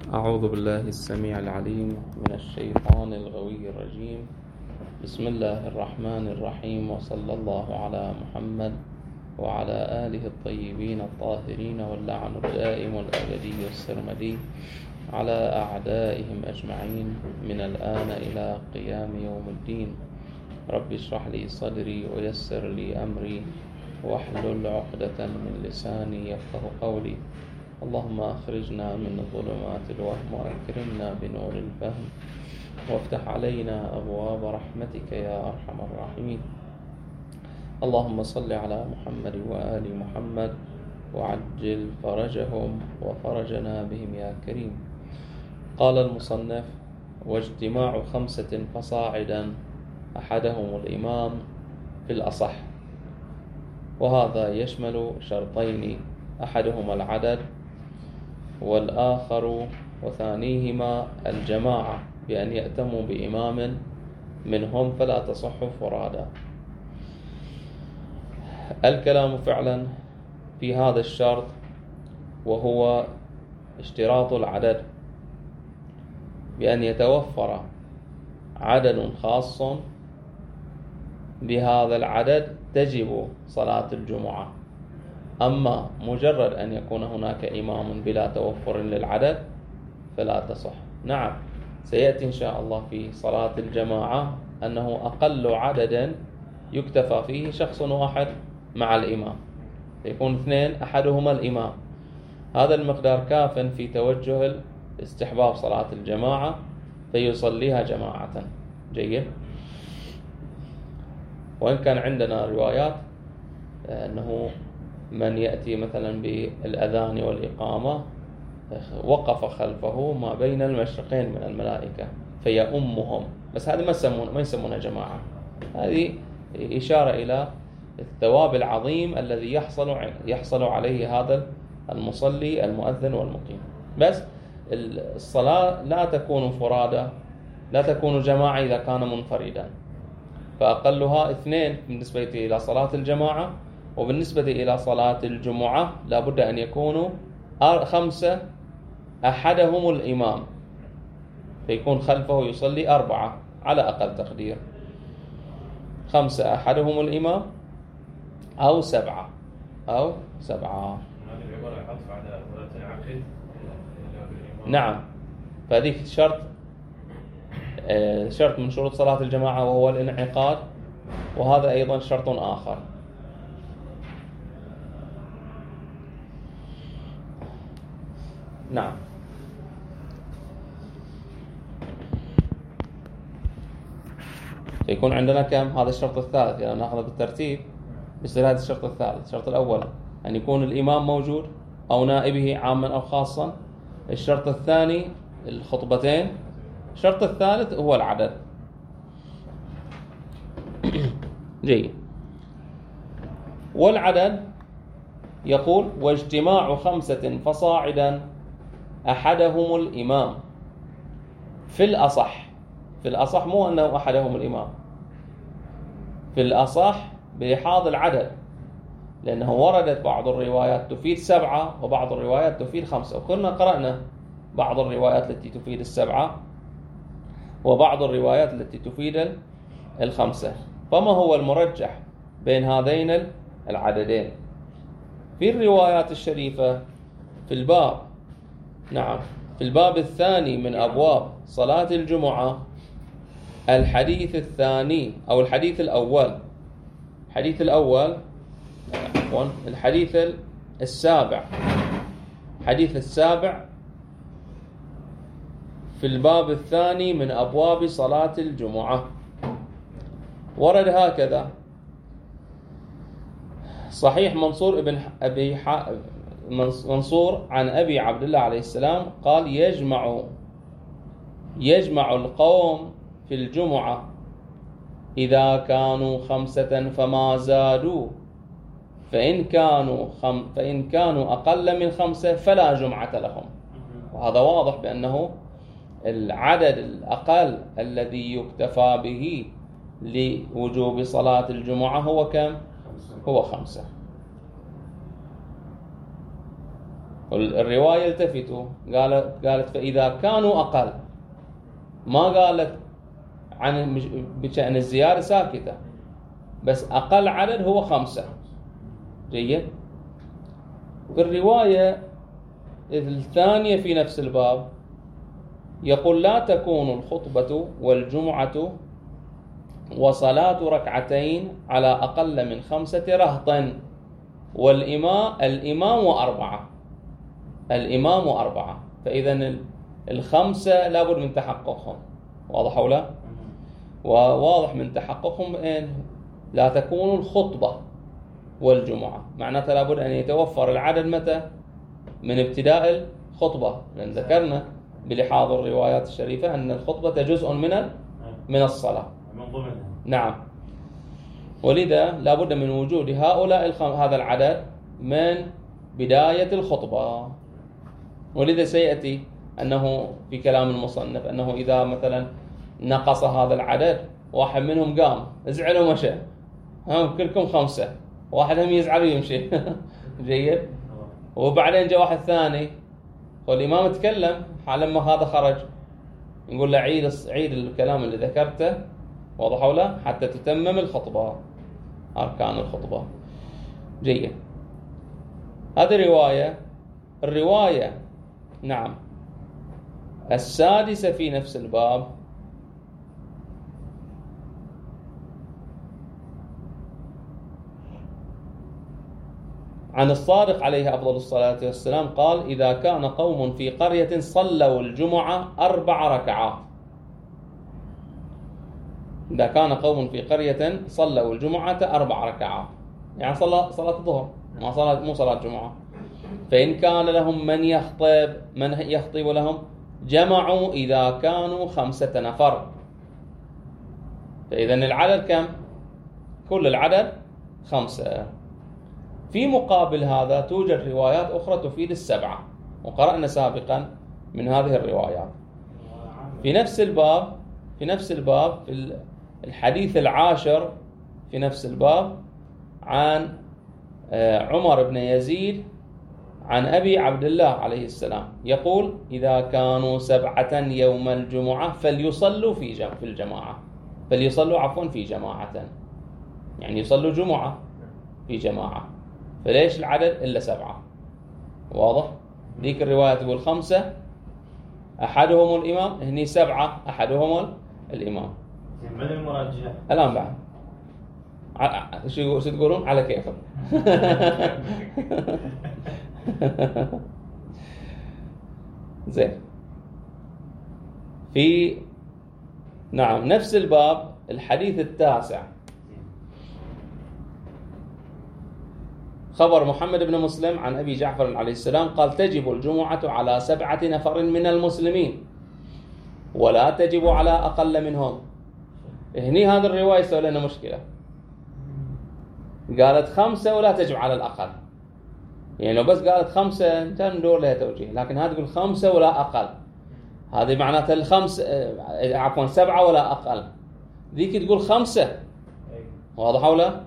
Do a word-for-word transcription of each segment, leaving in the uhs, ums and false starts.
أعوذ بالله السميع العليم من الشيطان الغوي الرجيم. بسم الله الرحمن الرحيم، وصلى الله على محمد وعلى آله الطيبين الطاهرين، واللعن الدائم والأبدي السرمدي على أعدائهم أجمعين من الآن إلى قيام يوم الدين. رب اشرح لي صدري ويسر لي أمري واحلل عقدة من لساني يفقه قولي. اللهم أخرجنا من ظلمات الوهم وأكرمنا بنور الفهم، وافتح علينا أبواب رحمتك يا أرحم الراحمين. اللهم صل على محمد وآل محمد وعجل فرجهم وفرجنا بهم يا كريم. قال المصنف: واجتماع خمسة فصاعدا أحدهم الإمام في الأصح، وهذا يشمل شرطين: أحدهما العدد، والآخر وثانيهما الجماعة، بأن يأتموا بإمام منهم فلا تصح فرادا. الكلام فعلا في هذا الشرط، وهو اشتراط العدد، بأن يتوفر عدد خاص بهذا العدد تجب صلاة الجمعة. أما مجرد أن يكون هناك إمام بلا توفر للعدد فلا تصح. نعم، سيأتي إن شاء الله في صلاة الجماعة أنه أقل عدد يكتفى فيه شخص واحد مع الإمام، يكون اثنين أحدهما الإمام. هذا المقدار كاف في توجه استحباب صلاة الجماعة، فيصليها جماعة. جيد. وإن كان عندنا روايات أنه من يأتي مثلا بالأذان والإقامة وقف خلفه ما بين المشرقين من الملائكة فيؤمهم، بس هذا ما يسمون ما يسمونها جماعة. هذه إشارة إلى الثواب العظيم الذي يحصل يحصل عليه هذا المصلي المؤذن والمقيم. بس الصلاة لا تكون فرادى، لا تكون جماعة إذا كان منفردا، فأقلها اثنين بالنسبة إلى صلاة الجماعة، وبالنسبة إلى صلاة الجمعة لابد أن يكونوا خمسة أحدهم الإمام، فيكون خلفه يصلي أربعة على أقل تقدير، خمسة أحدهم الإمام أو سبعة أو سبعة. نعم، فهذه شرط شرط من شروط صلاة الجماعة، وهو الانعقاد، وهذا أيضا شرط آخر. نعم. يكون عندنا كم؟ هذا الشرط الثالث، يعني نأخذ بالترتيب. يصير هذا الشرط الثالث. الشرط الأول أن يكون الإمام موجود أو نائبه عاما أو خاصا. الشرط الثاني الخطبتين. الشرط الثالث هو العدد. جيد. والعدد يقول: واجتماع خمسة فصاعدا أحدهم الإمام في الأصح. في الأصح مو أنه أحدهم الإمام، في الأصح بإحاض العدد، لأنه وردت بعض الروايات تفيد سبعة وبعض الروايات تفيد خمسة، وكنا قرأنا بعض الروايات التي تفيد السبعة وبعض الروايات التي تفيد الخمسة. فما هو المرجح بين هذين العددين؟ في الروايات الشريفة في الباب، نعم، في الباب الثاني من أبواب صلاة الجمعة، الحديث الثاني أو الحديث الأول الحديث الأول عفوا الحديث السابع الحديث السابع في الباب الثاني من أبواب صلاة الجمعة، ورد هكذا: صحيح منصور ابن أبي ح... منصور عن أبي عبد الله عليه السلام قال: يجمع يجمع القوم في الجمعة إذا كانوا خمسة فما زادوا، فإن كانوا خم... فإن كانوا أقل من خمسة فلا جمعة لهم. وهذا واضح بأنه العدد الأقل الذي يكتفى به لوجوب صلاة الجمعة هو كم؟ هو خمسة. الرواية التفتوا قالت قالت فإذا كانوا أقل، ما قالت عن بشأن الزيادة ساكتة، بس أقل عدد هو خمسة. جيد. في الرواية الثانية في نفس الباب يقول لا تكون الخطبة والجمعة وصلاة ركعتين على أقل من خمسة رهط، والإمام الإمام وأربعة، الإمام وأربعة. فإذا الخمسة لابد من تحققهم، واضح أو لا؟ وواضح من تحققهم إن لا تكون الخطبة والجمعة، معناتها لابد أن يتوفر العدد متى؟ من ابتداء الخطبة، لأن ذكرنا بلحاظ الروايات الشريفة أن الخطبة جزء من من الصلاة. نعم. ولذا لابد من وجود هؤلاء الخم... هذا العدد من بداية الخطبة. ولذا سيأتي أنه في كلام المصنف أنه إذا مثلا نقص هذا العدد، واحد منهم قام ازعل ومشى، هم كلكم خمسة، واحد هم يزعل ويمشي جيد. وبعدين جاء واحد ثاني والإمام تكلم، لما هذا خرج نقول له عيد عيد الكلام اللي ذكرته، واضح ولا؟ حتى تتمم الخطبة، أركان الخطبة. جيد. هذه رواية. الرواية نعم السادسة في نفس الباب عن الصادق عليه أفضل الصلاة والسلام قال إذا كان قوم في قرية صلوا الجمعة أربع ركعات، إذا كان قوم في قرية صلوا الجمعة أربع ركعات، يعني صلاة صلاة الظهر، ما صلاة مو صلاة الجمعة، فإن كان لهم من يخطب من يخطب لهم جمعوا إذا كانوا خمسة نفر. فإذا العدد كم؟ كل العدد خمسة. في مقابل هذا توجد روايات أخرى تفيد السبعة، وقرأنا سابقا من هذه الروايات. في نفس الباب في نفس الباب في الحديث العاشر في نفس الباب عن عمر بن يزيد عن أبي عبد الله عليه السلام يقول إذا كانوا سبعة يوم الجمعة فليصلوا في جم في الجماعة فليصلوا عفوا في جماعة، يعني يصلوا جمعة في جماعة. فليش العدد إلا سبعة؟ واضح؟ ذيك الرواية تقول خمسة أحدهم الإمام، هني سبعة أحدهم الإمام. من المرجح؟ الآن بعد شو شو تقولون؟ على كيفك. زين. في نعم نفس الباب الحديث التاسع خبر محمد بن مسلم عن أبي جعفر عليه السلام قال تجب الجمعة على سبعة نفر من المسلمين ولا تجب على أقل منهم. هني هذا الرواية سوى لنا مشكلة، قالت خمسة ولا تجب على الأقل، يعني لو بس قالت خمسة كان ندور لها توجيه، لكن هذا تقول خمسة ولا أقل، هذه معناتها الخمس عفوا سبعة ولا أقل، ذيك تقول خمسة، واضح ولا؟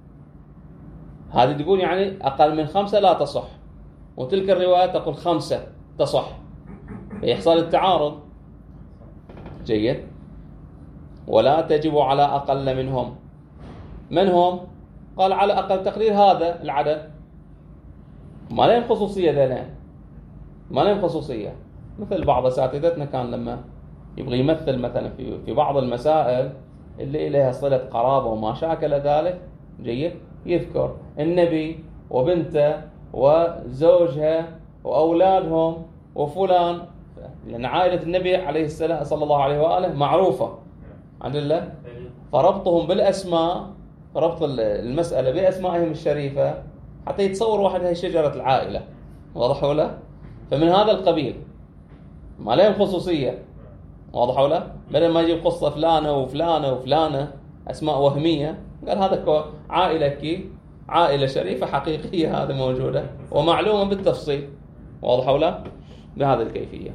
هذه تقول يعني أقل من خمسة لا تصح، وتلك الرواية تقول خمسة تصح، يحصل التعارض. جيد. ولا تجب على أقل منهم. من هم؟ قال على أقل تقدير هذا العدد، ما لهم خصوصية ذلك، ما لهم خصوصية. مثل بعض أساتذتنا كان لما يبغى يمثل مثلا في في بعض المسائل اللي إليها صلة قرابة وما شاكل ذلك، جيد، يذكر النبي وبنته وزوجها وأولادهم وفلان، لأن عائلة النبي عليه السلام صلى الله عليه وآله معروفة عند الله، فربطهم بالأسماء، ربط المسألة بأسمائهم الشريفة حتى يتصور واحد هي شجرة العائلة، واضح ولا؟ فمن هذا القبيل ما لهم خصوصية، واضح ولا؟ بدل ما يجيب قصة فلانة وفلانة وفلانة أسماء وهمية، قال هذا عائلة كي عائلة شريفة حقيقية هذا موجودة ومعلومة بالتفصيل، واضح ولا؟ بهذه الكيفية.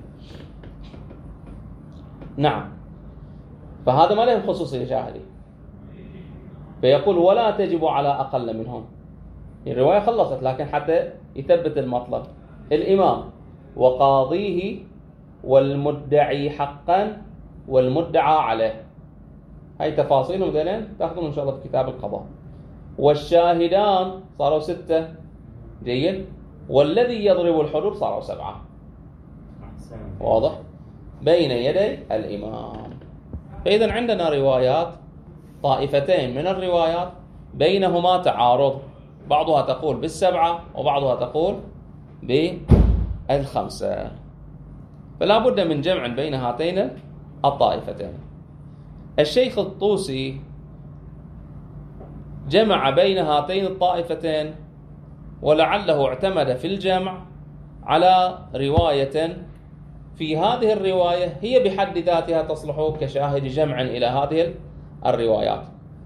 نعم. فهذا ما لهم خصوصية شاهدي. فيقول ولا تجب على أقل منهم. الرواية خلصت، لكن حتى يثبت المطلب الإمام وقاضيه والمدعي حقا والمدعى عليه. هاي تفاصيلهم ذلين تأخذون إن شاء الله في كتاب القضاء. والشاهدان صاروا ستة. جيد. والذي يضرب الحدود صاروا سبعة. واضح؟ بين يدي الإمام. فإذا عندنا روايات، طائفتين من الروايات بينهما تعارض، بعضها تقول بالسبعة وبعضها تقول بالخمسة، فلا بد من جمع بين هاتين الطائفتين. الشيخ الطوسي جمع بين هاتين الطائفتين، ولعله اعتمد في الجمع على رواية في هذه الرواية هي بحد ذاتها تصلح كشاهد جمع إلى هذه الروايات.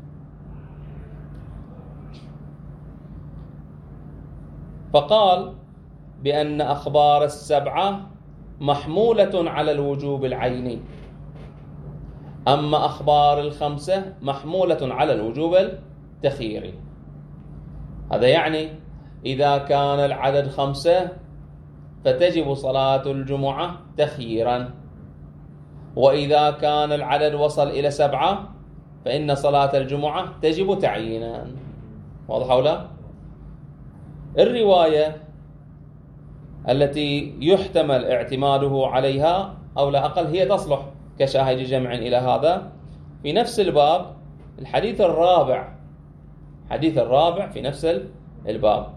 فقال بأن أخبار السبعة محمولة على الوجوب العيني، أما أخبار الخمسة محمولة على الوجوب التخييري. هذا يعني إذا كان العدد خمسة فتجب صلاة الجمعة تخييرا، وإذا كان العدد وصل إلى سبعة فإن صلاة الجمعة تجب تعيينا. واضح أو لا؟ الرواية التي يحتمل اعتماده عليها أو لا أقل هي تصلح كشاهد جمع إلى هذا في نفس الباب. الحديث الرابع، حديث الرابع في نفس الباب،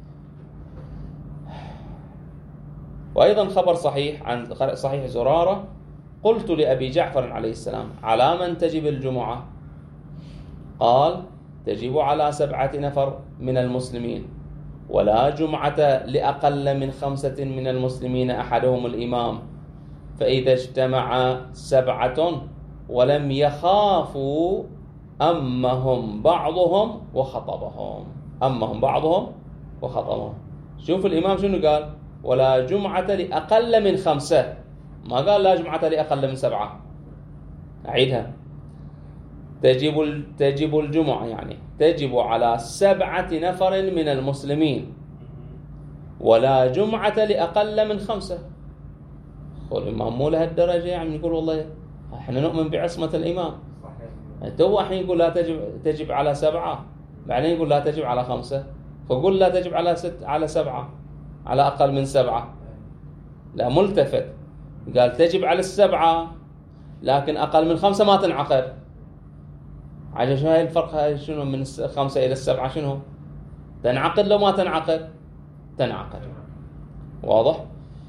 وأيضا خبر صحيح عن صحيح زرارة: قلت لأبي جعفر عليه السلام: على من تجب الجمعة؟ قال: تجب على سبعة نفر من المسلمين، ولا جمعة لأقل من خمسة من المسلمين أحدهم الإمام، فإذا اجتمع سبعة ولم يخافوا أمهم بعضهم وخطبهم. أمهم بعضهم وخطبهم. شوف الإمام شنو قال؟ ولا جمعة لأقل من خمسة، ما قال لا جمعة لأقل من سبعة. أعيدها: تجب تجب الجمعة يعني تجب على سبعة نفر من المسلمين، ولا جمعة لأقل من خمسة. قول الإمام مو لهالدرجة يعني يقول والله احنا نؤمن بعصمة الإمام. تو الحين يقول لا تجب تجب على سبعة، بعدين يقول لا تجب على خمسة، فقول لا تجب على ست على سبعة، على أقل من سبعة. لا، ملتفت، قال تجب على السبعة لكن أقل من خمسة ما تنعقد. عشان شو هاي الفرق؟ هاي شنو من الخمسة إلى السبعة؟ شنو تنعقد لو ما تنعقد؟ تنعقد. واضح؟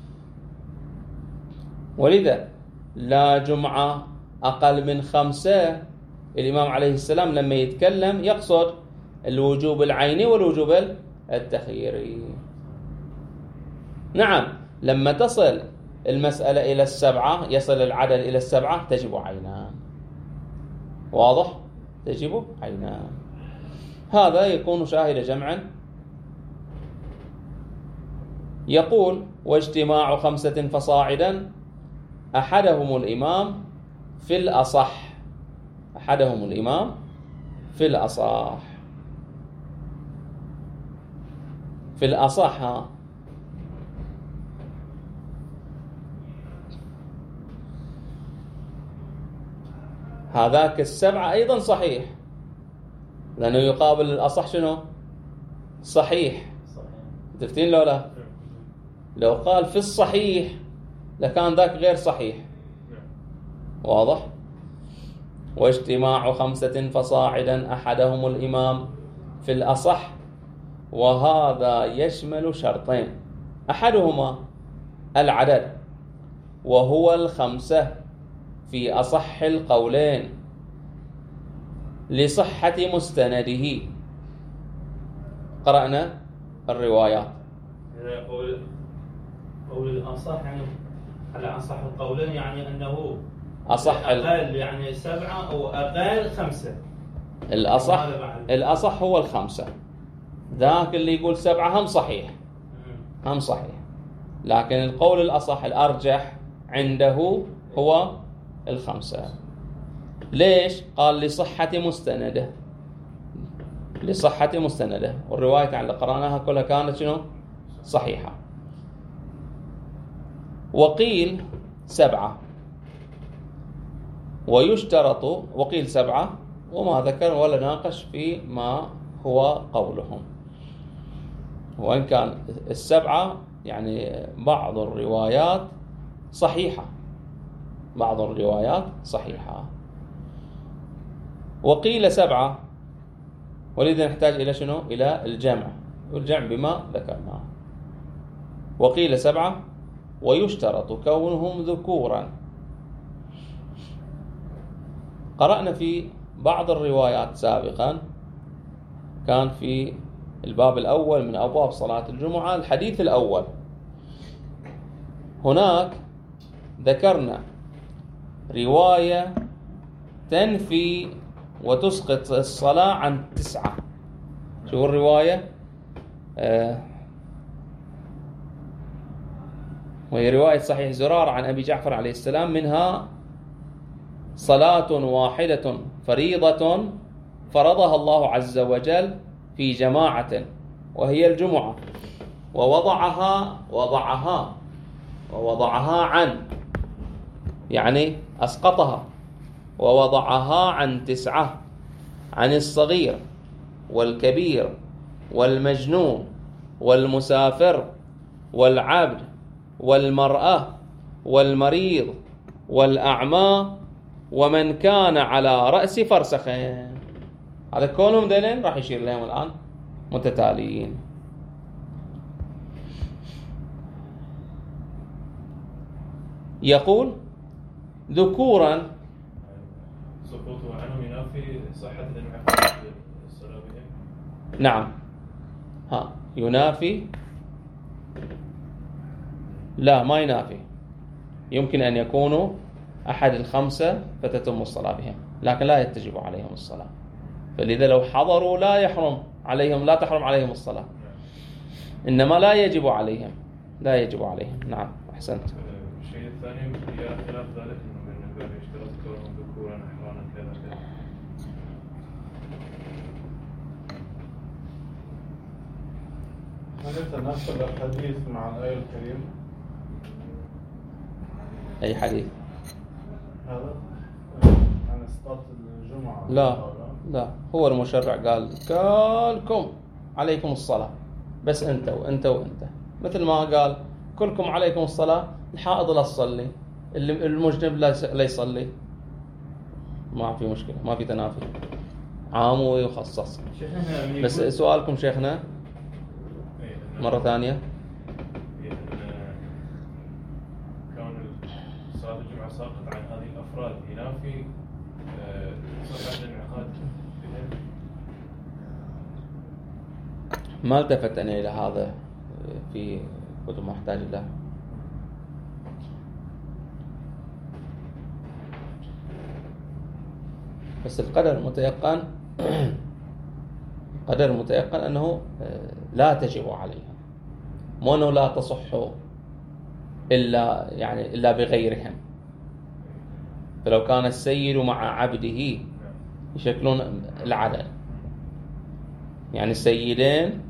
ولذا لا جمعة أقل من خمسة، الإمام عليه السلام لما يتكلم يقصد الوجوب العيني والوجوب التخييري. نعم، لما تصل المسألة إلى السبعة، يصل العدد إلى السبعة، تجب عينان. واضح؟ تجب عينان. هذا يكون شاهد جمع. يقول: واجتماع خمسة فصاعدا أحدهم الإمام في الأصح. أحدهم الإمام في الأصح. في الأصح ها هذاك السبعة أيضا صحيح، لأنه يقابل الأصح شنو؟ صحيح. تفتين لو لا؟ لو قال في الصحيح لكان ذاك غير صحيح. واضح؟ واجتماع خمسة فصاعدا أحدهم الإمام في الأصح، وهذا يشمل شرطين: أحدهما العدد، وهو الخمسة في أصح القولين لصحة مستنده. قرأنا الروايات. قول قول الأصح يعني على أصح القولين، يعني أنه أصح أقل يعني سبعة أو أقل خمسة. الأصح الأصح هو الخمسة. ذاك اللي يقول سبعة هم صحيح، هم صحيح، لكن القول الأصح الأرجح عنده هو الخمسة. ليش؟ قال لصحة مستنده، لصحة مستنده، والرواية اللي قرأناها كلها كانت شنو؟ صحيحة. وقيل سبعة، ويشترط، وقيل سبعة وما ذكر ولا ناقش في ما هو قولهم. وإن كان السبعة يعني بعض الروايات صحيحة، بعض الروايات صحيحة. وقيل سبعة، ولذا نحتاج إلى شنو؟ إلى الجمع، والجمع بما ذكرناه. وقيل سبعة ويشترط كونهم ذكورا. قرأنا في بعض الروايات سابقا، كان في الباب الأول من أبواب صلاة الجمعة الحديث الأول، هناك ذكرنا رواية تنفي وتسقط الصلاة عن تسعة. شو الرواية؟ آه وهي رواية صحيح زرار عن أبي جعفر عليه السلام، منها صلاة واحدة فريضة فرضها الله عز وجل في جماعة وهي الجمعة، ووضعها وضعها ووضعها عن، يعني أسقطها، ووضعها عن تسعة، عن الصغير والكبير والمجنون والمسافر والعبد والمرأة والمريض والأعمى ومن كان على رأس فرسخين. هذا كونهم دليل راح يشير لهم الآن متتاليين. يقول ذكورا، سقوطه عنهم ينافي صحة الانعقاد الصلاة بهم. نعم، ها ينافي، لا ما ينافي، يمكن أن يكونوا أحد الخمسة فتتم الصلاة بهم، لكن لا يتجب عليهم الصلاة. فلذا لو حضروا لا يحرم عليهم، لا تحرم عليهم الصلاة، إنما لا يجب عليهم، لا يجب عليهم. نعم أحسنت. الشيء الثاني هي خلاف ذلك إنه من باب اشتراط كونهم ذكورا أحرانا كذا كذا. هل يتناسب الحديث مع الآية الكريمة؟ أي حديث؟ هذا عن إسقاط الجمعة. لا لا، هو المشرع قال كلكم عليكم الصلاة، بس أنت وأنت وأنت، مثل ما قال كلكم عليكم الصلاة، الحائض لا تصلي، المجنب لا يصلي، ما في مشكلة، ما في تنافي، عام ويخصص. بس سؤالكم شيخنا مرة ثانية، كون صلاة الجمعة ساقط عن هذه الأفراد ينافي صحة الانعقاد بهم. ما التفت أنا إلى هذا في كتب ما أحتاج له. بس القدر المتيقن قدر المتيقن أنه لا تجب عليهم، مو أنه لا تصح إلا يعني إلا بغيرهم. فلو كان السيد مع عبده يشكلون العدل، يعني السيدين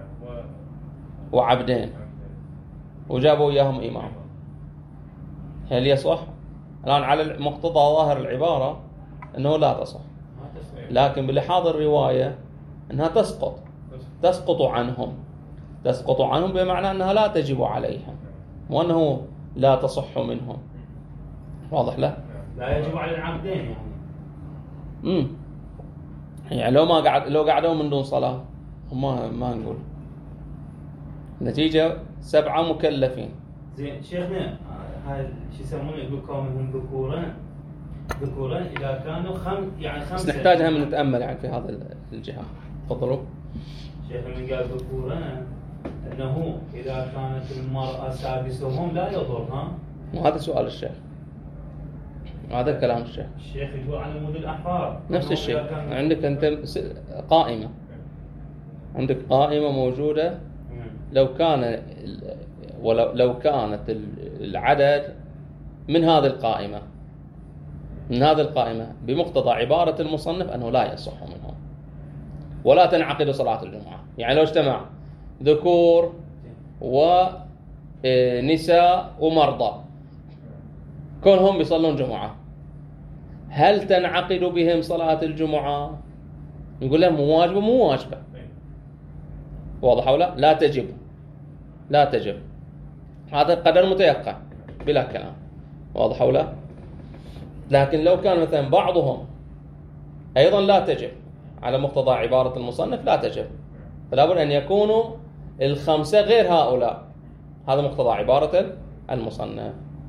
وعبدين وجابوا إياهم إمام، هل يصح؟ الآن على مقتضى ظاهر العبارة أنه لا تصح، لكن بلحاظ الرواية أنها تسقط تسقط عنهم تسقط عنهم بمعنى أنها لا تجب عليهم، وأنه لا تصح منهم. واضح له؟ لا يجب على العبدين يعني. امم يعني لو ما قعد لو قعدوا من دون صلاة ما ما نقول. نتيجة سبعة مكلفين. زين شيخنا، هاي شو يسمونه، يقول كونهم ذكورا ذكورا إذا كانوا خم يعني خمسة. بس نحتاج هم نتأمل يعني في هذا الجهة. تفضلوا. شيخنا من قال ذكورا أنه إذا كانت المرأة سادسهم لا يضر، ها؟ وهذا سؤال الشيخ، هذا كلام الشيخ. الشيخ يقول على مود الأحرار نفس الشيء. عندك أنت قائمة، عندك قائمة موجودة، لو كان ولو لو كانت العدد من هذه القائمة من هذه القائمة بمقتضى عبارة المصنف أنه لا يصح منهم ولا تنعقد صلاة الجمعة. يعني لو اجتمع ذكور نساء ومرضى كونهم بيصلون جمعة، هل تنعقد بهم صلاة الجمعة؟ نقول لهم مو واجبة مو واجبة، واضح ولا لا تجب، لا تجب، هذا قدر متيقن بلا كلام، واضح ولا. لكن لو كان مثلا بعضهم أيضا لا تجب على مقتضى عبارة المصنف لا تجب، فلا بد أن يكونوا الخمسة غير هؤلاء، هذا مقتضى عبارة المصنف.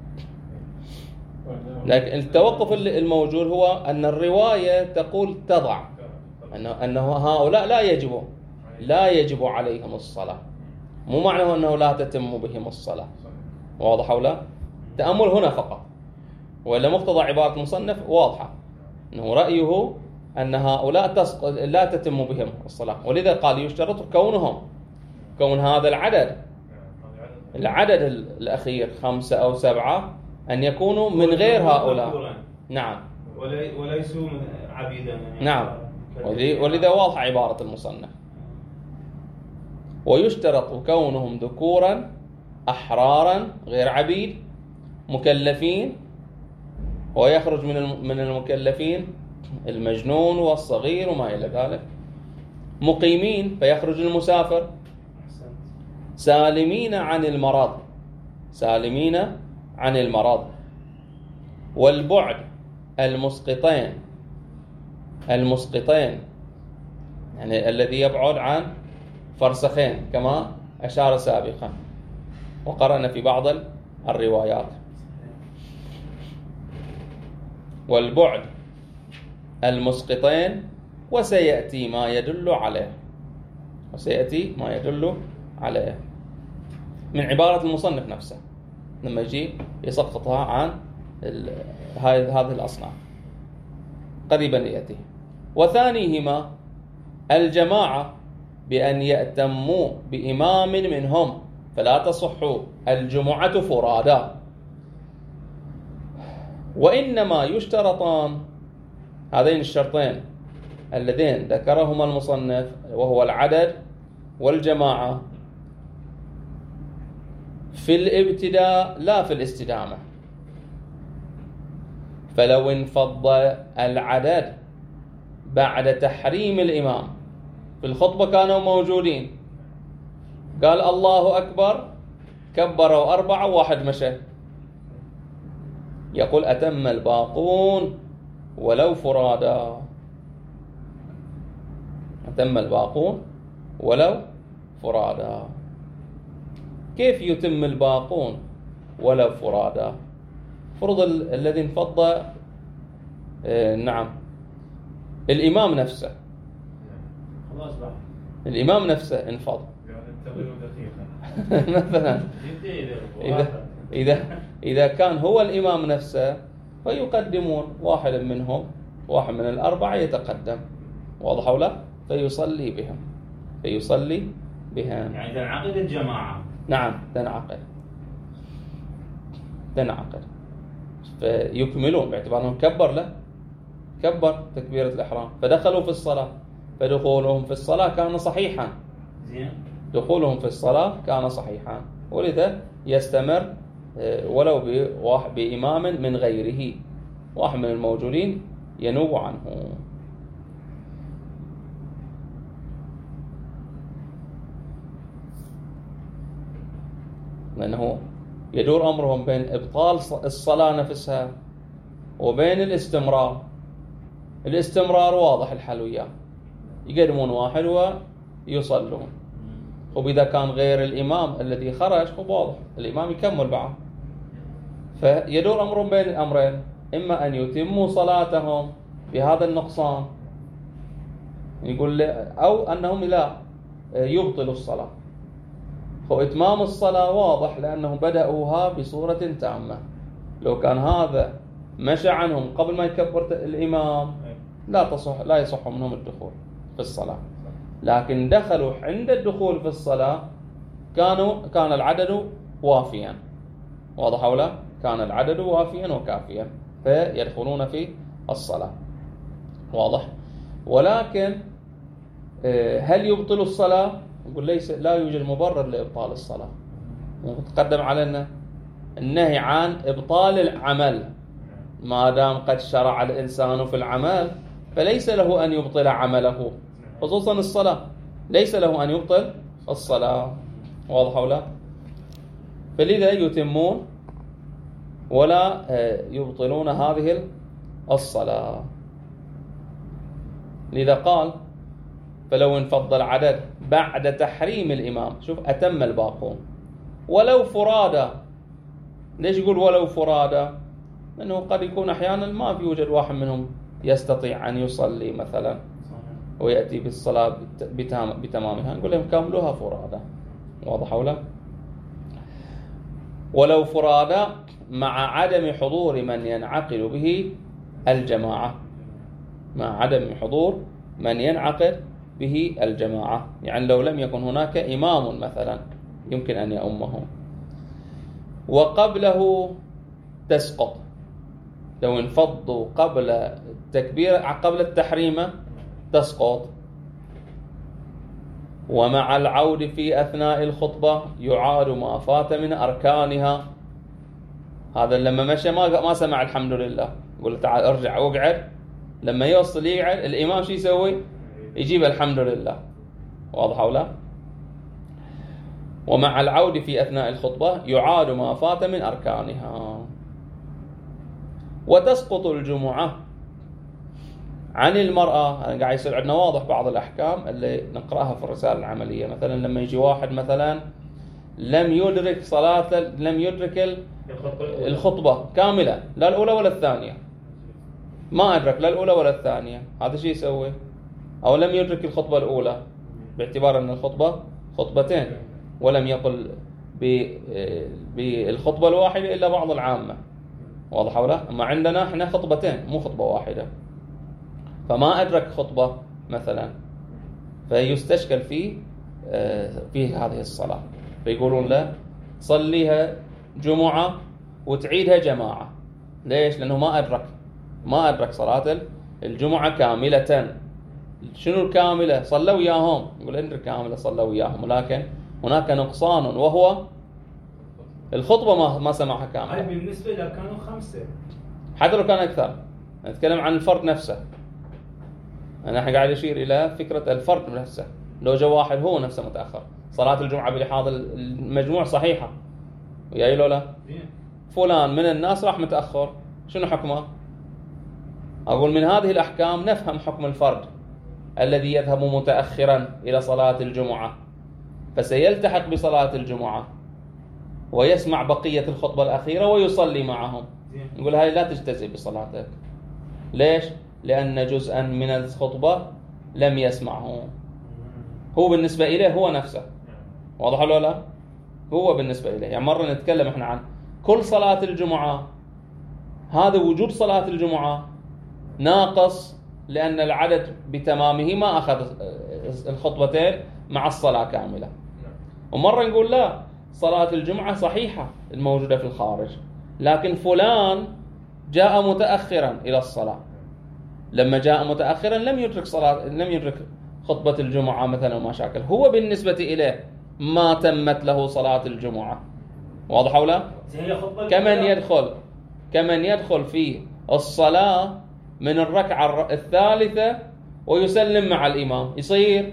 لكن التوقف الموجود هو أن الرواية تقول تضع أنه, أنه هؤلاء لا يجب لا يجب عليهم الصلاة، مو معنى أنه لا تتم بهم الصلاة، واضح ولا. تأمل هنا فقط، ولا مقتضى عبارة المصنف واضحة أنه رأيه أن هؤلاء تسقط لا تتم بهم الصلاة، ولذا قال يشترط كونهم كون هذا العدد العدد الأخير خمسة أو سبعة أن يكونوا من غير هؤلاء. نعم وليسوا عبيدا. نعم، ولذا واضح عبارة المصنف. ويشترط كونهم ذكورا أحرارا غير عبيد مكلفين، ويخرج من من المكلفين المجنون والصغير وما إلى ذلك، مقيمين فيخرج المسافر، سالمين عن المرض سالمين عن المرض والبعد المسقطين المسقطين يعني الذي يبعد عن فرسخين كما أشار سابقا وقرأنا في بعض الروايات. والبعد المسقطين وسيأتي ما يدل عليه وسيأتي ما يدل عليه من عبارة المصنف نفسه لما يجي يسقطها عن هذه الأصناف قريبا يأتي. وثانيهما الجماعة بأن يأتموا بإمام منهم فلا تصح الجمعة فرادا، وإنما يشترطان هذين الشرطين اللذين ذكرهما المصنف وهو العدد والجماعة في الابتداء لا في الاستدامة. فلو انفض العدد بعد تحريم الإمام في الخطبة كانوا موجودين، قال الله أكبر كبروا أربعة وواحد مشى، يقول أتم الباقون ولو فرادا أتم الباقون ولو فرادا. كيف يتم الباقون ولو فرادا؟ فرض الذي انفض آه نعم الإمام نفسه خلاص بقى الإمام نفسه انفض مثلا إذا إذا إذا كان هو الإمام نفسه فيقدمون واحد منهم واحد من الأربعة يتقدم، واضح ولا، فيصلي بهم فيصلي بهم يعني تنعقد الجماعة. نعم تنعقد تنعقد فيكملون باعتبار أنه كبر له كبر تكبيرة الإحرام فدخلوا في الصلاة، فدخولهم في الصلاة كان صحيحا زين دخولهم في الصلاة كان صحيحا، ولذا يستمر ولو بإمام من غيره واحد من الموجودين ينوب عنه. لأنه يدور أمرهم بين إبطال الصلاة نفسها وبين الاستمرار. الاستمرار واضح الحل وياه، يقدمون واحد ويصلون، وإذا كان غير الإمام الذي خرج واضح الإمام يكمل بعض، فيدور أمرهم بين الأمرين، إما أن يتموا صلاتهم بهذا النقصان يقول أو أنهم لا يبطلوا الصلاة. وإتمام الصلاة واضح لأنهم بدأوها بصورة تامة، لو كان هذا مشى عنهم قبل ما يكبر الإمام لا تصح لا يصح منهم الدخول في الصلاة، لكن دخلوا عند الدخول في الصلاة كانوا كان العدد وافيا، واضح ولا، كان العدد وافيا وكافيا فيدخلون في الصلاة، واضح. ولكن هل يبطل الصلاة؟ يقول ليس لا يوجد مبرر لإبطال الصلاة، وتقدم علينا النهي عن إبطال العمل. ما دام قد شرع الإنسان في العمل فليس له أن يبطل عمله، خصوصا الصلاة ليس له أن يبطل الصلاة. واضح ولا؟ فلذا يتمون ولا يبطلون هذه الصلاة. لذا قال فلو انفض العدد بعد تحريم الإمام، شوف أتم الباقون ولو فرادا. ليش يقول ولو فرادا؟ لأنه قد يكون أحيانا ما في يوجد واحد منهم يستطيع أن يصلي مثلا ويأتي بالصلاة بتمامها، نقول لهم كاملوها فرادا. واضح ولا؟ ولو فرادا مع عدم حضور من ينعقد به الجماعة، مع عدم حضور من ينعقد به الجماعة، يعني لو لم يكن هناك إمام مثلا يمكن أن يؤمه. وقبله تسقط، لو انفضوا قبل التكبير قبل التحريم تسقط. ومع العود في أثناء الخطبة يعاد ما فات من أركانها. هذا لما مشى ما ما سمع الحمد لله، يقول تعال ارجع واقعد، لما يوصل يقعد الإمام شو يسوي؟ يجيب الحمد لله. واضح ولا؟ ومع العود في أثناء الخطبة يعاد ما فات من أركانها. وتسقط الجمعة عن المرأة. أنا قاعد يصير عندنا واضح بعض الأحكام اللي نقرأها في الرسالة العملية. مثلا لما يجي واحد مثلا لم يدرك صلاة، لم يدرك الخطبة كاملة، لا الأولى ولا الثانية، ما أدرك لا الأولى ولا الثانية، هذا شيء يسوي؟ أو لم يدرك الخطبة الأولى باعتبار أن الخطبة خطبتين، ولم يقل بالخطبة الواحدة إلا بعض العامة. واضح ولا؟ أما عندنا احنا خطبتين مو خطبة واحدة، فما أدرك خطبة مثلا فيستشكل في في هذه الصلاة، فيقولون له صليها جمعة وتعيدها جماعة. ليش؟ لأنه ما أدرك ما أدرك صلاة الجمعة كاملة. شنو الكاملة؟ صلوا وياهم، يقول إن كاملة صلوا وياهم، ولكن هناك نقصان وهو الخطبة ما ما سمعها كاملة. هاي بالنسبة إذا كانوا خمسة، حتى لو كان أكثر. نتكلم عن الفرد نفسه. أنا الحين قاعد أشير إلى فكرة الفرد نفسه. لو جاء واحد هو نفسه متأخر، صلاة الجمعة بلحاظ المجموع صحيحة، وياي لو لا فلان من الناس راح متأخر، شنو حكمه؟ أقول من هذه الأحكام نفهم حكم الفرد الذي يذهب متأخرا إلى صلاة الجمعة، فسيلتحق بصلاة الجمعة ويسمع بقية الخطبة الأخيرة ويصلي معهم. نقول هاي لا تجتزئ بصلاتك. ليش؟ لأن جزءا من الخطبة لم يسمعه، هو بالنسبة إليه هو نفسه. واضح ولا لا؟ هو بالنسبة إليه. يعني مرة نتكلم إحنا عن كل صلاة الجمعة، هذا وجود صلاة الجمعة ناقص لأن العدد بتمامه ما أخذ الخطبتين مع الصلاة كاملة. ومرة نقول لا، صلاة الجمعة صحيحة الموجودة في الخارج، لكن فلان جاء متأخرا إلى الصلاة، لما جاء متأخرا لم يدرك صلاة، لم يدرك خطبة الجمعة مثلا وما شاكل، هو بالنسبة إليه ما تمت له صلاة الجمعة. واضح ولا؟ كمن يدخل كمن يدخل في الصلاة من الركعة الثالثة ويسلم مع الإمام، يصير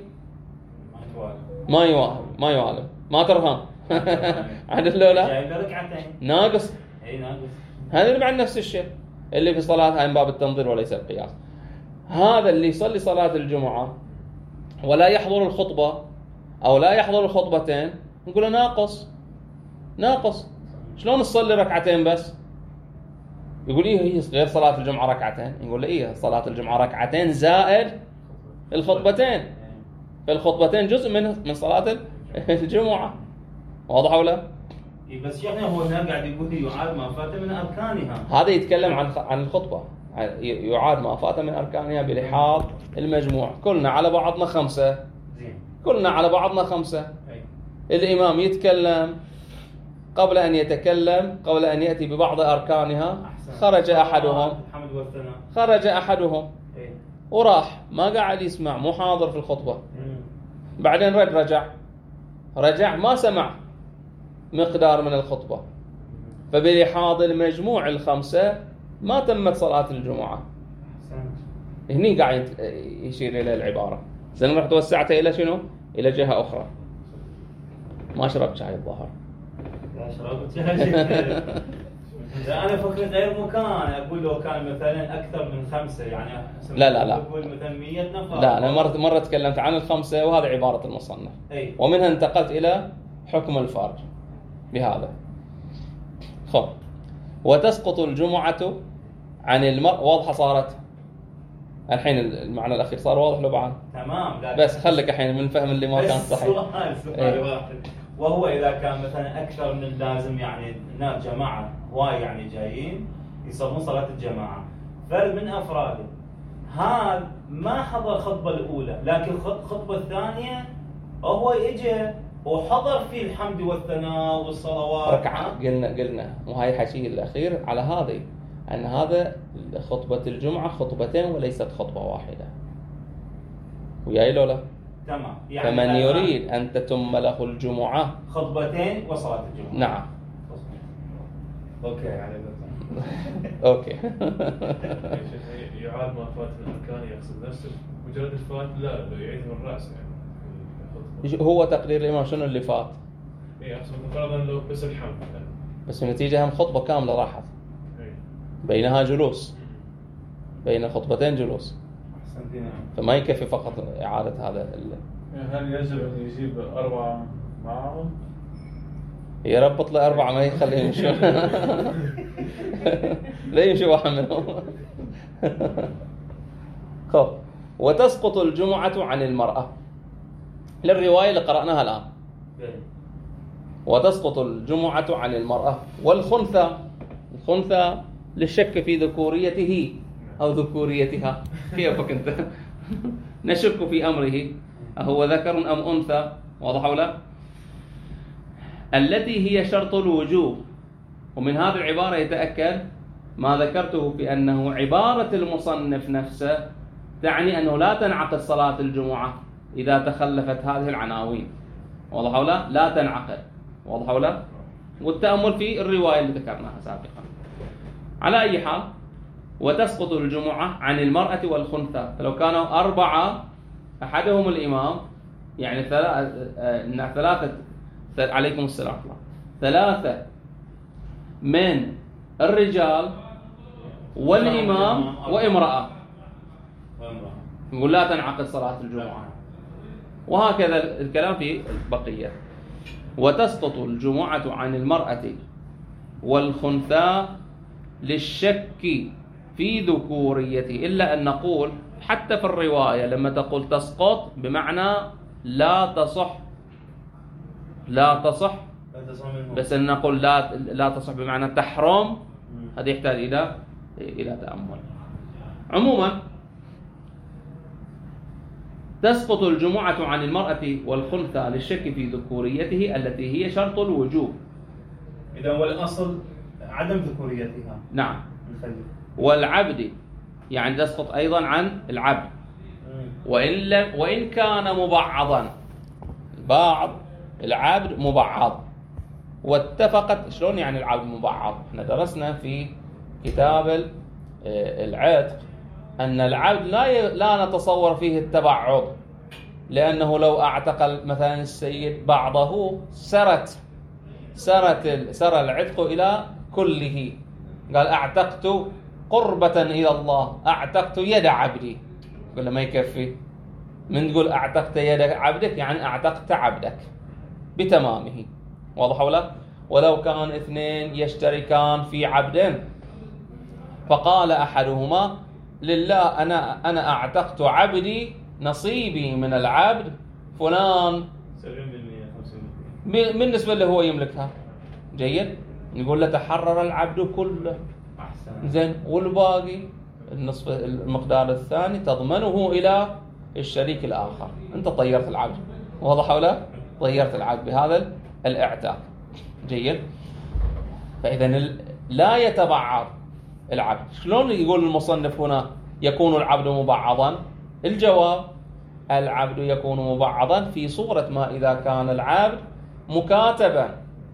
ما يوالم ما يوالم ما ترهم عدل لولا ناقص. هذا اللي بعد نفس الشيء اللي في صلاة هاي من باب التنظير وليس القياس. هذا اللي يصلي صلاة الجمعة ولا يحضر الخطبة أو لا يحضر الخطبتين نقول له ناقص ناقص. شلون تصلي ركعتين بس؟ يقول إيه هي غير صلاة الجمعة ركعتين. يقول له إيه صلاة الجمعة ركعتين زائد الخطبتين، فالخطبتين جزء من من صلاة الجمعة. واضح ولا؟ بس شيخنا هو هنا قاعد يقول يعاد ما فات من أركانها. هذا يتكلم عن عن الخطبة، يعاد ما فات من أركانها بلحاظ المجموع. كلنا على بعضنا خمسة، كلنا على بعضنا خمسة. الإمام يتكلم قبل أن يتكلم قبل أن يأتي ببعض أركانها خرج أحدهم خرج أحدهم وراح ما قاعد يسمع، مو حاضر في الخطبة. بعدين رد رجع رجع ما سمع مقدار من الخطبة، فبلحاظ المجموع الخمسة ما تمت صلاة الجمعة. هني قاعد يشير إلى العبارة. زين رحت توسعتها إلى شنو؟ إلى جهة أخرى. ما شربت شاي الظهر. لا شربت شاي. إذا أنا فكرت غير مكان، أقول لو كان مثلا أكثر من خمسة يعني. لا لا لا. أقول مثلا مية نفر. لا أنا مرة مرة تكلمت عن الخمسة وهذا عبارة المصنف. أي. ومنها انتقلت إلى حكم الفرج بهذا. خب. وتسقط الجمعة عن المرء. واضحة صارت؟ الحين المعنى الأخير صار واضح لو بعد؟ تمام. بس خليك الحين من فهم اللي ما كان صحيح. سؤال سؤال واحد، وهو إذا كان مثلا أكثر من اللازم، يعني الناس جماعة هواي يعني جايين يصلون صلاة الجماعة، فرد من أفراده هذا ما حضر الخطبة الأولى، لكن الخطبة الثانية هو إجى وحضر في الحمد والثناء والصلوات. ركعة قلنا قلنا وهاي حكي الأخير على هذه، أن هذا خطبة الجمعة خطبتين وليست خطبة واحدة. وياي لولا؟ تمام. يعني فمن يريد أن تتم له الجمعة خطبتين وصلاة الجمعة. نعم. اوكي يعني اوكي. يعاد ما فات من الاركان، يقصد نفسه مجرد الفات، لا لو يعيد من الراس يعني. هو تقرير الإمام شنو اللي فات؟ اي اقصد فرضا لو بس الحمد يعني. بس النتيجة هم خطبة كاملة راحت. بينها جلوس، بين الخطبتين جلوس، فما يكفي فقط إعادة هذا. هل يجب أن يجيب أربعة معهم؟ يربط له أربعة ما يخليهم يمشوا. لا يمشي واحد منهم. خب. وتسقط الجمعة عن المرأة للرواية اللي قرأناها الآن. وتسقط الجمعة عن المرأة والخنثى. الخنثى للشك في ذكوريته أو ذكوريتها، كيفك أنت؟ نشك في أمره أهو ذكر أم أنثى، واضح ولا؟ التي هي شرط الوجوب. ومن هذه العبارة يتأكد ما ذكرته في أنه عبارة المصنف نفسه تعني أنه لا تنعقد صلاة الجمعة إذا تخلفت هذه العناوين، واضح ولا؟ لا تنعقد، واضح ولا؟ والتأمل في الرواية اللي ذكرناها سابقا. على أي حال، وتسقط الجمعة عن المرأة والخنثى. فلو كانوا أربعة أحدهم الإمام، يعني ثلاثة عليكم السلام ثلاثة من الرجال والإمام وامرأة، نقول لا تنعقد صلاة الجمعة. وهكذا الكلام في البقية. وتسقط الجمعة عن المرأة والخنثى للشك في ذكوريته، إلا أن نقول حتى في الرواية لما تقول تسقط بمعنى لا تصح، لا تصح، بس أن نقول لا لا تصح بمعنى تحرم، هذا يحتاج إلى إلى تأمل. عموما تسقط الجمعة عن المرأة والخنثى للشك في ذكوريته التي هي شرط الوجوب. إذا هو الأصل عدم ذكوريتها. نعم. والعبد يعني تسقط أيضا عن العبد، وإن لم وإن كان مبعضا، بعض العبد مبعض. واتفقت شلون يعني العبد مبعض؟ احنا درسنا في كتاب العتق أن العبد لا لا نتصور فيه التبعض، لأنه لو اعتق مثلا السيد بعضه سرت سرت سر العتق إلى كله. قال اعتقت قربة إلى الله، اعتقت يد عبدي، قال ما يكفي. من تقول اعتقت يد عبدك يعني اعتقت عبدك بتمامه، واضح ولا؟ ولو كان اثنين يشتركان في عبد فقال أحدهما لله أنا أنا اعتقت عبدي، نصيبي من العبد فلان بالنسبة له هو يملكها، جيد؟ نقول له تحرر العبد كله، زين، والباقي النصف المقدار الثاني تضمنه إلى الشريك الآخر. أنت طيرت العبد، واضح ولا؟ طيرت العبد بهذا الاعتاق، جيد؟ فإذا لا يتبعض العبد. شلون يقول المصنف هنا يكون العبد مبعضا؟ الجواب العبد يكون مبعضا في صورة ما إذا كان العبد مكاتبا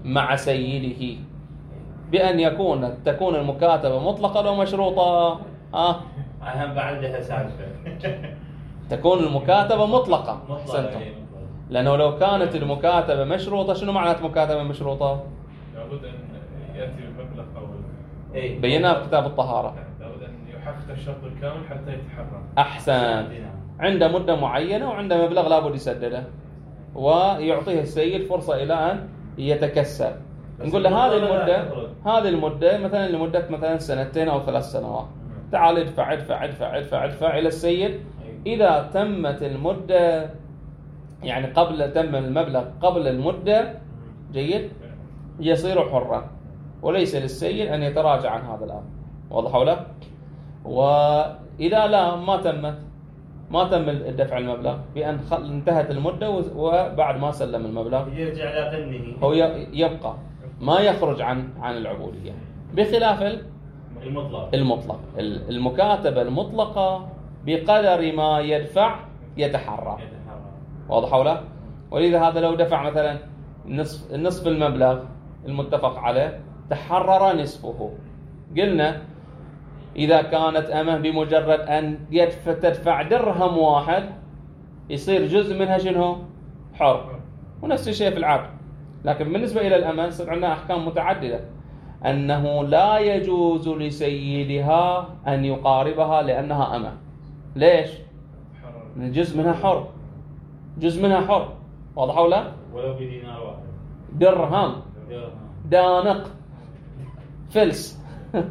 مع سيده بأن يكون تكون المكاتبة مطلقة أو مشروطة؟ ها؟ أهم بعد لها سالفة. تكون المكاتبة مطلقة. مطلقة. أحسنتم. إيه، مطلقة. لأنه لو كانت المكاتبة مشروطة، شنو معنات مكاتبة مشروطة؟ لابد أن يأتي بمبلغ أو إيه. بيناها في كتاب الطهارة. لابد أن يحقق الشرط الكامل حتى يتحرر. أحسن. عنده مدة معينة وعنده مبلغ لابد يسدده، ويعطيه السيد فرصة إلى أن يتكسب. نقول له هذه المدة هذه المدة مثلا لمدة مثلا سنتين أو ثلاث سنوات، تعال ادفع ادفع ادفع ادفع ادفع إلى السيد. إذا تمت المدة، يعني قبل تم المبلغ قبل المدة، جيد، يصير حرا وليس للسيد أن يتراجع عن هذا الأمر. واضح ولا؟ وإذا لا ما تمت ما تم الدفع المبلغ بأن انتهت المدة وبعد ما سلم المبلغ يرجع لقنه، هو يبقى ما يخرج عن عن العبودية، بخلاف المطلق. المطلق المكاتبة المطلقة بقدر ما يدفع يتحرر. واضح ولا؟ ولذا هذا لو دفع مثلا نصف نصف المبلغ المتفق عليه تحرر نصفه. قلنا إذا كانت أمه بمجرد أن يدفع تدفع درهم واحد يصير جزء منها شنو؟ حر. ونفس الشيء في العبد. لكن بالنسبة إلى الأمة صار عندنا أحكام متعددة، أنه لا يجوز لسيدها أن يقاربها لأنها أمة. ليش؟ جزء منها حر، جزء منها حر. واضح ولا؟ ولو بدينار واحد. درهم، دانق، فلس.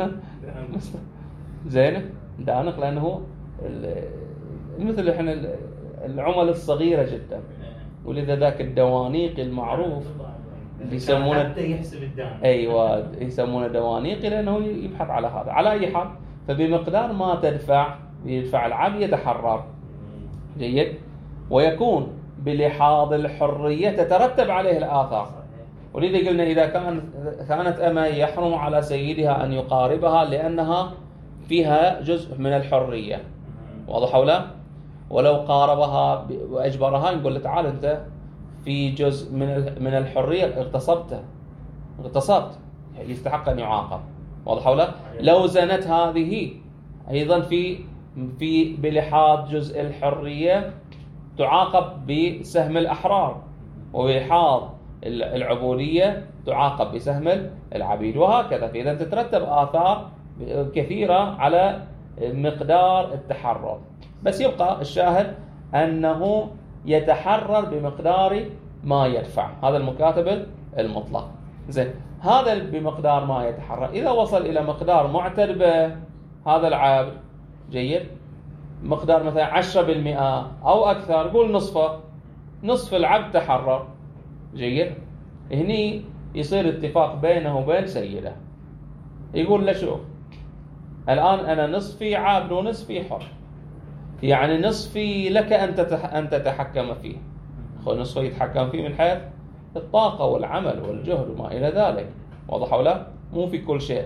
زين، دانق لأنه مثل احنا العمل الصغيرة جدا، ولذا ذاك الدوانيق المعروف اللي يسمونه حتى يحسب الدانق. ايوه يسمونه دوانيق لأنه يبحث على هذا. على أي حال فبمقدار ما تدفع يدفع العبد يتحرر. جيد. ويكون بلحاظ الحرية تترتب عليه الآثار. ولذا قلنا إذا كان كانت أمة يحرم على سيدها أن يقاربها لأنها فيها جزء من الحرية. واضح ولا؟ ولو قاربها وأجبرها نقول له تعال أنت في جزء من من الحرية اغتصبته اغتصبت يستحق أن يعاقب. واضح ولا؟ لو زنت هذه أيضا في في بلحاظ جزء الحرية تعاقب بسهم الأحرار، وبلحاظ العبودية تعاقب بسهم العبيد، وهكذا. فإذا تترتب آثار كثيرة على مقدار التحرر. بس يبقى الشاهد أنه يتحرر بمقدار ما يدفع. هذا المكاتب المطلق. زين، هذا بمقدار ما يتحرر. إذا وصل إلى مقدار معتد به هذا العبد، جيد، مقدار مثلا عشرة بالمئة أو أكثر، قول نصفه، نصف العبد تحرر. جيد. هني يصير اتفاق بينه وبين سيده، يقول له شوف الآن أنا نصفي عبد ونصفي حر، يعني نصفي لك أن تتحكم فيه. نصفي يتحكم فيه من حيث الطاقة والعمل والجهد وما إلى ذلك. واضح ولا؟ مو في كل شيء.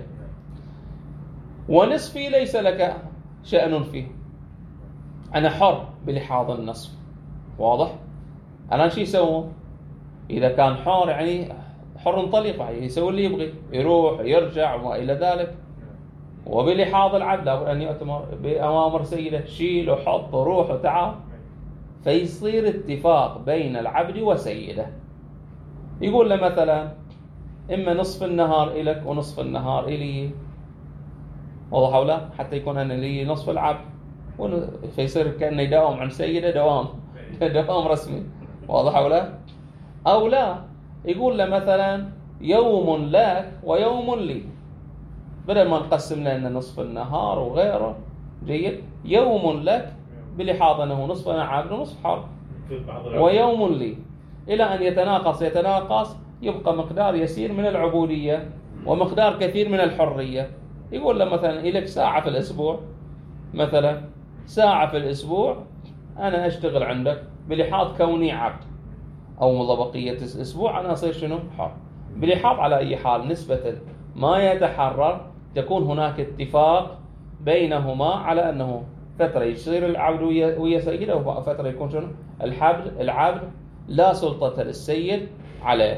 ونصفي ليس لك شأن فيه، أنا حر بلحاظ النصف. واضح؟ الآن شو يسوون؟ إذا كان حر يعني حر طليق، يعني يسوي اللي يبغي، يروح يرجع وما إلى ذلك. وبلحاظ العبد لابد أن يؤتمر بأوامر سيده، شيل وحط وروح وتعال. فيصير اتفاق بين العبد وسيده. يقول له مثلا إما نصف النهار إلك ونصف النهار إلي. واضح ولا؟ حتى يكون أنا لي نصف العبد، فيصير كأنه يداوم عن سيده دوام دوام رسمي. واضح ولا؟ أو لا، يقول له مثلا يوم لك ويوم لي، بدل ما نقسم لنا نصف النهار وغيره. جيد. يوم لك بلحاظ أنه نصف أنا عبد ونصف حر، ويوم لي، إلى أن يتناقص يتناقص يبقى مقدار يسير من العبودية ومقدار كثير من الحرية. يقول له مثلا إلك ساعة في الأسبوع، مثلا ساعة في الأسبوع أنا أشتغل عندك بلحاظ كوني عبد، أو بقية الأسبوع أنا أصير شنو؟ حر. بلحاظ على أي حال نسبة ما يتحرر تكون هناك اتفاق بينهما على أنه فترة يصير العبد ويا سيده، وفترة يكون شنو؟ الحبد العبد لا سلطة للسيد عليه.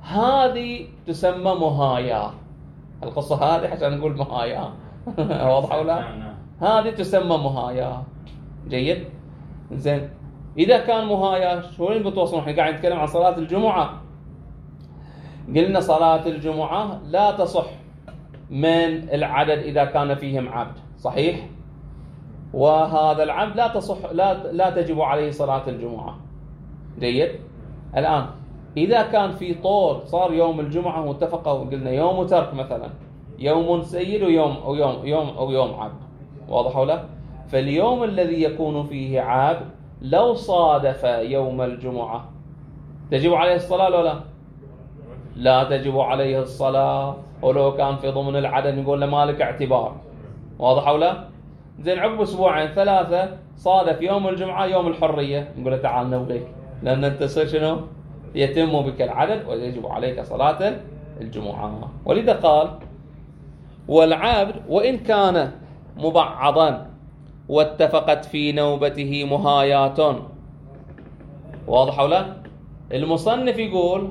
هذه تسمى مهايا. القصة هذه عشان نقول مهايا. واضحة ولا؟ هذه تسمى مهايا. جيد؟ زين، إذا كان مهايا شو وين بتوصل؟ احنا قاعد نتكلم عن صلاة الجمعة. قلنا صلاة الجمعة لا تصح من العدد إذا كان فيهم عبد، صحيح؟ وهذا العبد لا تصح لا لا تجب عليه صلاة الجمعة. جيد؟ الآن إذا كان في طور صار يوم الجمعة واتفقوا وقلنا يوم ترك مثلا، يوم سيد ويوم أو يوم يوم أو يوم عبد، واضح ولا؟ فاليوم الذي يكون فيه عبد لو صادف يوم الجمعة تجب عليه الصلاة ولا لا؟ لا تجب عليه الصلاة، ولو كان في ضمن العدد نقول له مالك اعتبار، واضح ولا؟ زين، عقب اسبوعين ثلاثة صادف يوم الجمعة يوم الحرية، نقول له تعال نبغيك، لأن أنت تصير شنو؟ يتم بك العدد ويجب عليك صلاة الجمعة. ولذا قال والعبد وإن كان مبعضا واتفقت في نوبته مهايات. واضح ولا؟ المصنف يقول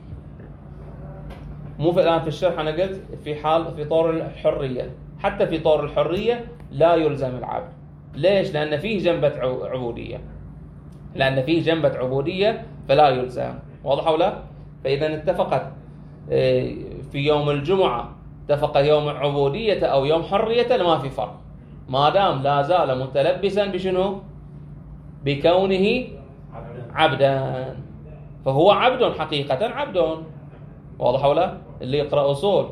مو في الآن في الشرح أنا قلت في حال في طور الحرية، حتى في طور الحرية لا يلزم العبد. ليش؟ لأن فيه جنبة عبودية، لأن فيه جنبة عبودية فلا يلزم. واضح ولا؟ فإذا اتفقت في يوم الجمعة اتفق يوم عبودية أو يوم حرية ما في فرق، ما دام لا زال متلبسا بشنو؟ بكونه عبدا، فهو عبد حقيقة عبد. واضح ولا؟ اللي يقرأ أصول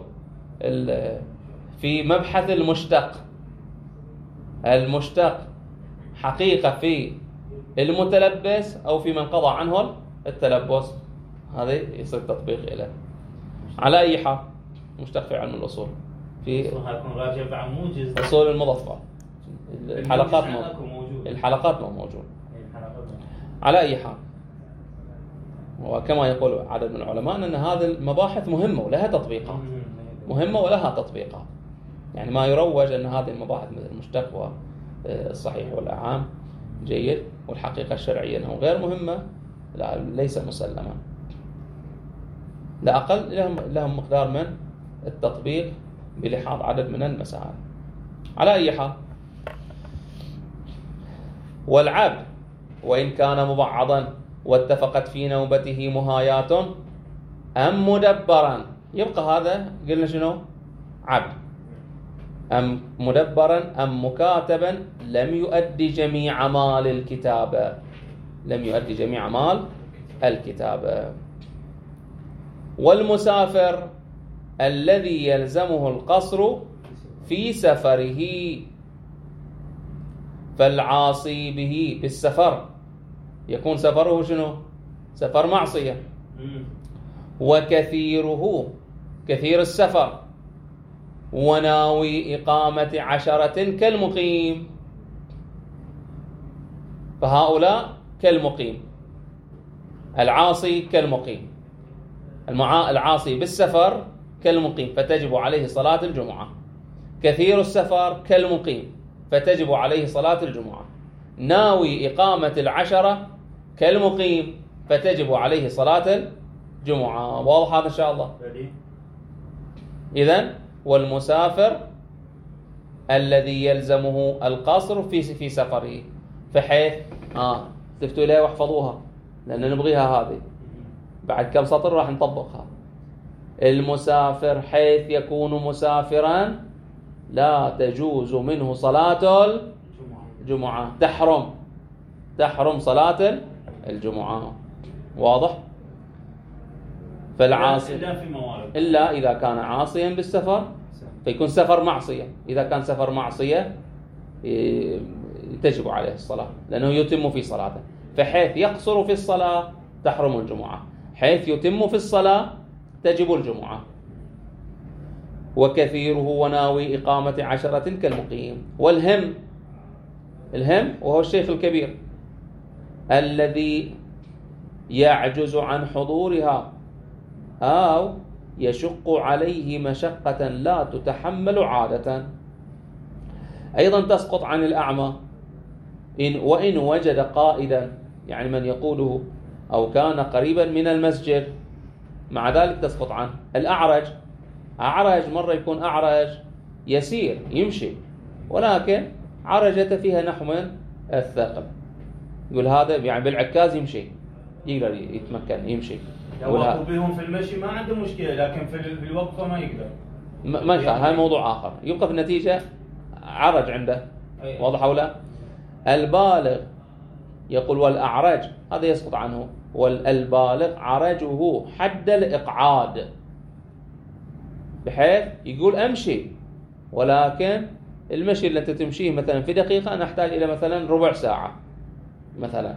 في مبحث المشتق، المشتق حقيقة في المتلبس أو في من قضى عنه التلبس، هذا يصير تطبيق له. على أي حال مشتق في علم الأصول في أصول المظفر، الحلقات موجود، الحلقات مو موجود. على أي حال، وكما يقول عدد من العلماء أن هذه المباحث مهمة ولها تطبيقات، مهمة ولها تطبيقات. يعني ما يروج أن هذه المباحث مثل المشتق والصحيح والأعام جيد، والحقيقة الشرعية أنها غير مهمة، لا ليس مسلما، لا أقل لهم لهم مقدار من التطبيق بلحاظ عدد من المسائل. على أي حال، والعبد وإن كان مبعضا واتفقت في نوبته مهايات أم مدبرا، يبقى هذا قلنا شنو؟ عبد. أم مدبرا أم مكاتبا لم يؤدي جميع مال الكتابة، لم يؤدي جميع مال الكتابة. والمسافر الذي يلزمه القصر في سفره، فالعاصي به بالسفر يكون سفره شنو؟ سفر معصية. وكثيره كثير السفر وناوي إقامة عشرة كالمقيم، فهؤلاء كالمقيم، العاصي كالمقيم، المعا... العاصي بالسفر كالمقيم فتجب عليه صلاة الجمعة، كثير السفر كالمقيم فتجب عليه صلاة الجمعة، ناوي إقامة العشرة كالمقيم فتجب عليه صلاة الجمعة. واضح هذا إن شاء الله؟ إذن والمسافر الذي يلزمه القصر في في سفره، فحيث آه تفتوا إليها واحفظوها لأن نبغيها هذه بعد كم سطر راح نطبقها. المسافر حيث يكون مسافرا لا تجوز منه صلاة الجمعة، تحرم تحرم صلاة الجمعة. واضح؟ فالعاصي إلا في موارد، إلا إذا كان عاصيا بالسفر فيكون سفر معصية. إذا كان سفر معصية تجب عليه الصلاة لأنه يتم في صلاته، فحيث يقصر في الصلاة تحرم الجمعة، حيث يتم في الصلاة تجب الجمعة. وكثيره وناوي إقامة عشرة كالمقيم. والهم، الهم وهو الشيخ الكبير الذي يعجز عن حضورها أو يشق عليه مشقة لا تتحمل عادة، أيضا تسقط عن الأعمى إن وإن وجد قائدا، يعني من يقوده، أو كان قريبا من المسجد مع ذلك تسقط عنه. الأعرج أعرج مرة يكون أعرج يسير يمشي، ولكن عرجته فيها نحو من الثقل، يقول هذا يعني بالعكاز يمشي، يقدر يتمكن يمشي. لو وقفوا بهم في المشي ما عنده مشكلة، لكن في الوقفة ما يقدر. ما يخالف، هاي موضوع آخر. يبقى في النتيجة عرج عنده. واضح أو لا؟ البالغ يقول والأعرج هذا يسقط عنه، والبالغ عرجه حد الإقعاد، بحيث يقول أمشي، ولكن المشي اللي أنت تمشيه مثلا في دقيقة نحتاج إلى مثلا ربع ساعة مثلا،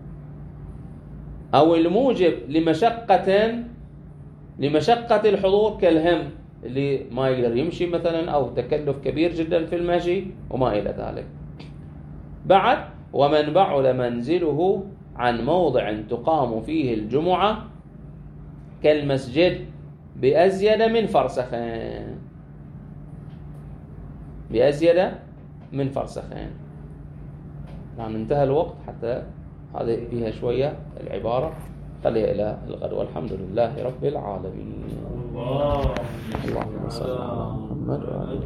أو الموجب لمشقة لمشقة الحضور كالهم اللي ما يقدر يمشي مثلا، أو تكلف كبير جدا في المشي وما إلى ذلك. بعد ومن بعد منزله عن موضع تقام فيه الجمعة كالمسجد بأزيد من فرسخين، بأزيد من فرسخين. نعم انتهى الوقت، حتى هذه فيها شوية العبارة خليها إلى الغد، والحمد لله رب العالمين. الله اللهم صل على محمد وعلى